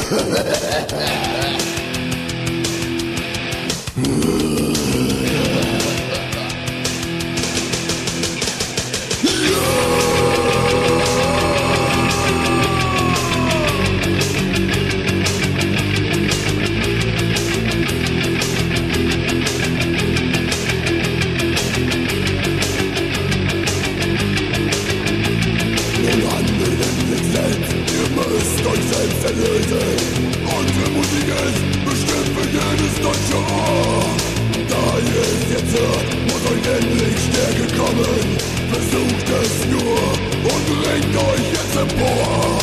Unsere Musik ist bestimmt für jedes deutsche Ohr. Da ihr es jetzt hört, muss euch endlich Stärke kommen. Versucht es nur und bringt euch jetzt empor.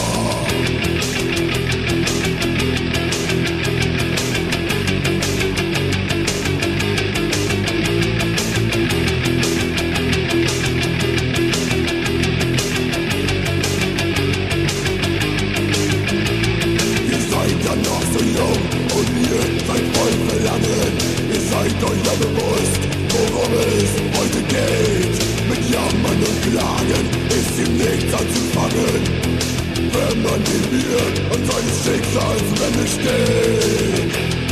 Seid euch ja bewusst, worum es heute geht. Mit Jammern und Klagen ist ihm nichts anzufangen, wenn man neben mir an seines Schicksals Wende steht.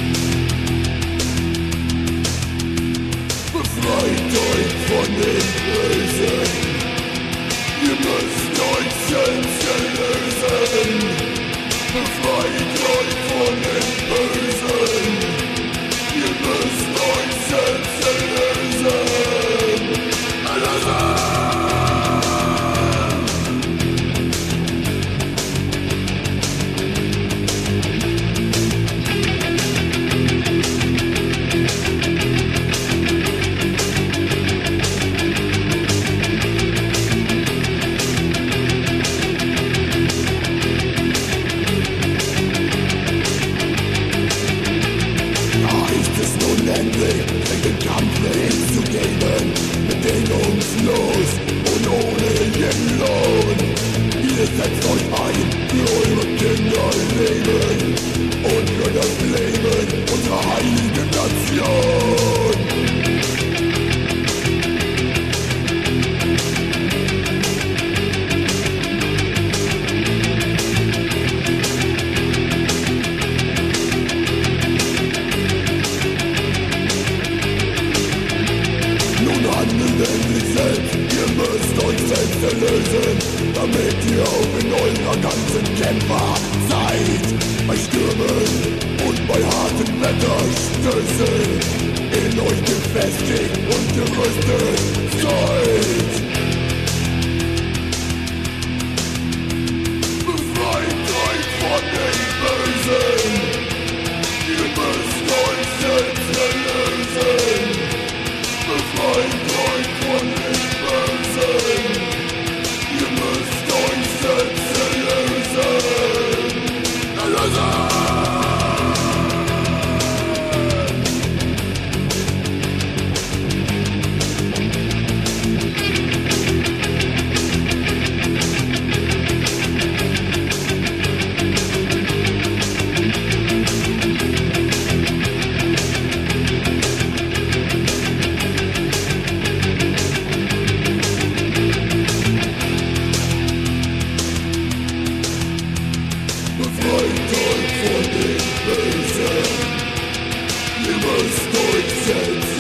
Befreit euch von dem Bösen, ihr müsst euch selbst erlösen. Befreit euch von dem Bösen, ihr müsst euch selbst erlösen. Erlösen! Den Kampf hinzugeben, bedingungslos und ohne jeden Lohn. Ihr setzt euch ein für eure Kinderleben und für das Leben unserer heiligen Nation. Ihr müsst euch selbst erlösen, damit ihr auch in eurer ganzen Kämpfer seid. Bei Stürmen und bei harten Wetterstößen in euch gefestigt und gerüstet seid. Befreit euch von den Bösen, ihr müsst euch selbst erlösen. Befreit euch von den Bösen, ihr müsst euch selbst erlösen. Erlösen! Befreit euch von den Bösen, ihr müsst euch selbst